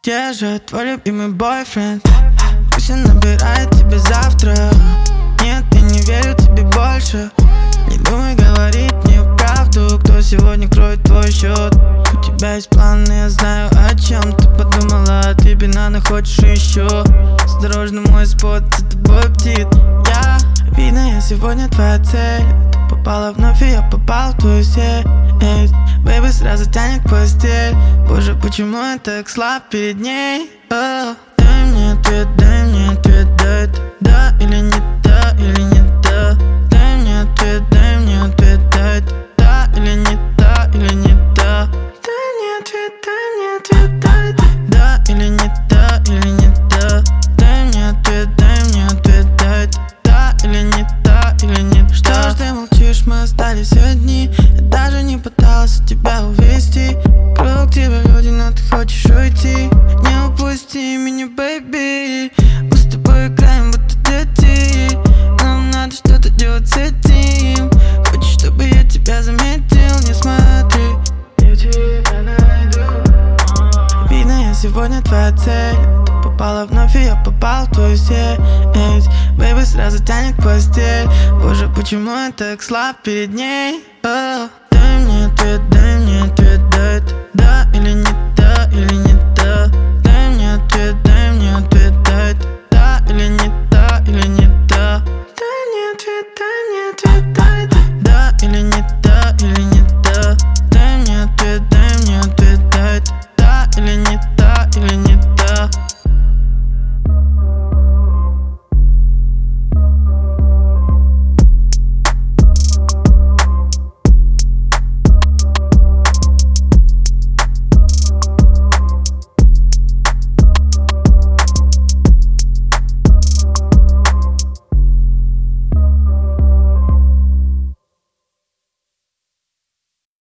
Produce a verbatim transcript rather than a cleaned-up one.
Где же твой любимый бойфренд? Пусть он набирает тебя завтра. Нет, я не верю тебе больше. Не думай говорить мне правду. Кто сегодня кроет твой счет? У тебя есть план, я знаю, о чем ты подумала. А ты бананы хочешь еще. Осторожно, мой спот, за тобой бдит. Я, видно, я сегодня твоя цель. Ты попала вновь, и я попал в твою сеть. Бэйби сразу тянет к постель. Боже, почему я так слаб перед ней? О, дай мне ответ, дай мне ответ, дай это да или не да, или не да. Дай мне ответ, дай мне ответ, дай это да или не да, или не да. Дай мне ответ, дай мне ответ, дай это да или не да, или не да. Дай мне ответ, дай мне ответ, дай это да или не да, или не да. Что ж ты молчишь, мы остались одни. Я даже не пытался тебя увести. Круг тебя люди, но ты хочешь уйти. Не упусти меня, бэйби. Мы с тобой играем, будто дети. Нам надо что-то делать с этим. Хочешь, чтобы я тебя заметил? Не смотри, я тебя найду. Видно, я сегодня твоя цель. Ты попала вновь, и я попал в твою сеть. Бэйби сразу тянет к постель. Боже, почему я так слаб перед ней? О, дай мне ответ, дай мне ответ, дай это да или не